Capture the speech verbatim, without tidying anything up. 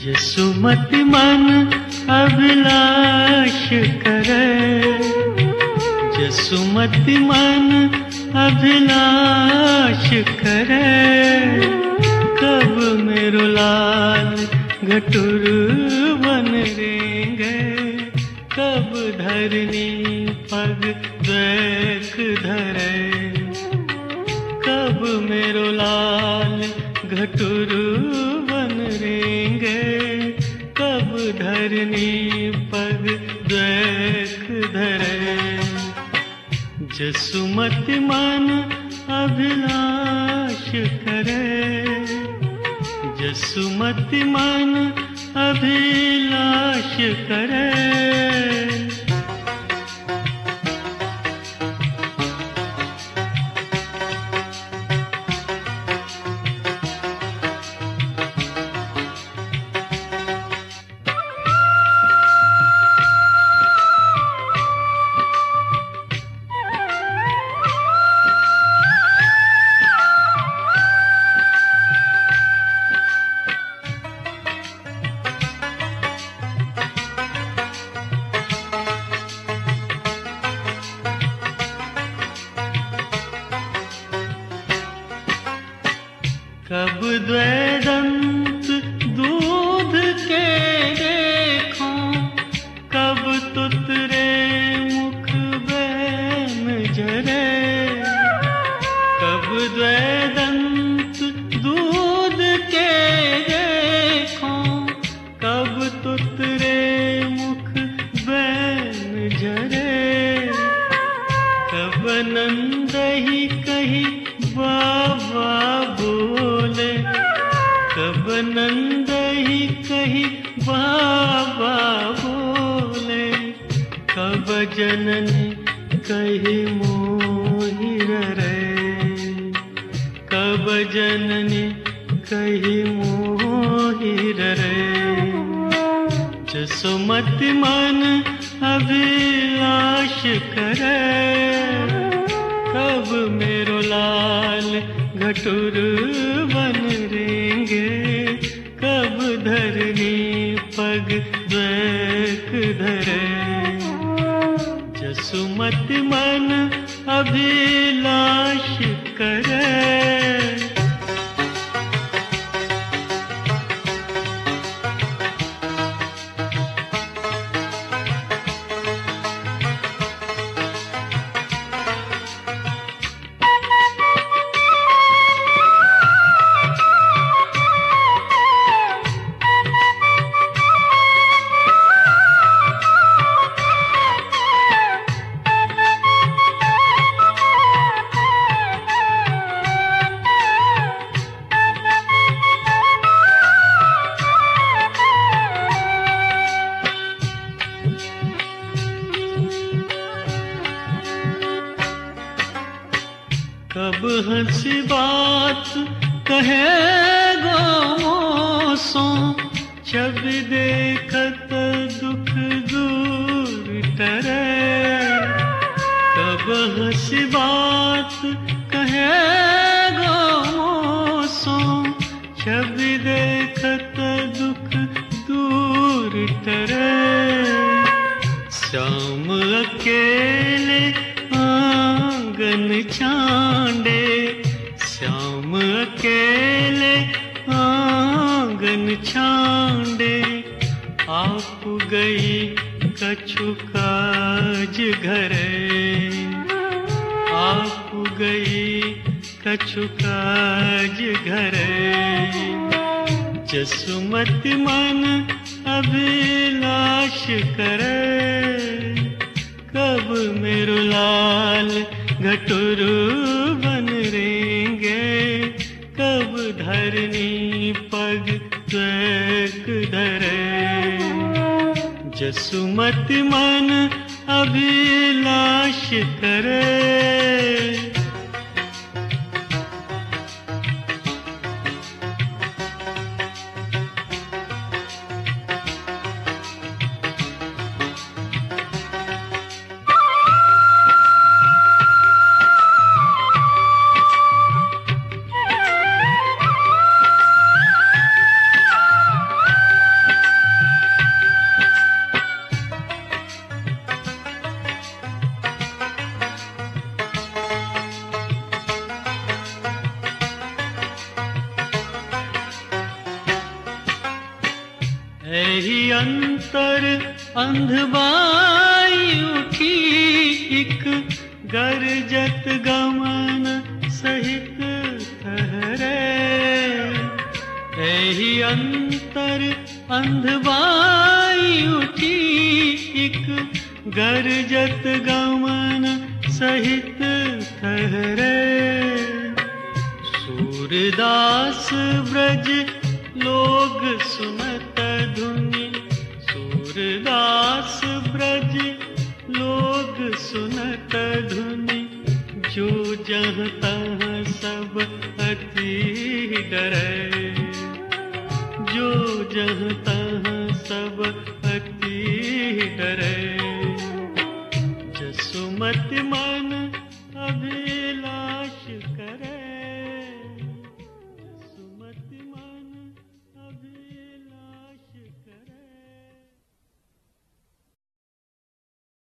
सुमति मन अभिलाष करे, जसुमति मन अभिलाष करे। कब मेरो लाल घटुर बन रेंगे, कब धरनी पग द्वैक धरे। कब मेरो लाल घटुर बन रेंगे, कब धरनी पग द्वैक धरे। जसुमति मन अभिलाष करे, जसुमति मन अभिलाष करे। कब द्वैदंत दूध के देखूं, कब तुतरे मुख बैन जरे। कब द्वैदंत दूध के देखूं, कब तुतरे मुख बैन जरे। कब नंद ही कही बाबा बोले, कब नंद ही कही बाबा बोले। कब जननी कही मोहिर रे, कब जननी कही मोहिर रे। जसुमति मन अभिलाष करे, कब मेरो लाल घटुर बन रेंगे, कब धरनी पग द्वैक धरे। जसुमति मन अभिलाष करे। कब हंसी बात कहेगा मौसों, छवि देखत दुख दूर टरे। कब हंसी बात कहेगा मौसों, छवि देखत दुख दूर टरे। श्याम अकेले आंगन छांडे, श्याम अकेले आंगन छांडे। आप गई कछु काज घरे, आप गई कछु काज घरे। जसुमति मन अभिलाष करे, कब मेरो लाल घटुर बन रेंगे, कब धरनी पग द्वैक धरे। जसुमति मन अभिलाष करे। एहि अंतर अंधबाई उठी इक गरजत गमन सहित ठहरे। एहि अंतर अंधबाई उठी इक गरजत गमन सहित ठहरे। सूरदास ब्रज लोग सुनत धुनि, सूरदास ब्रज लोग सुनत धुनि, जो जहाँ तहाँ सब अति डरे। जो जहाँ तहाँ सब अति डरे। जसुमति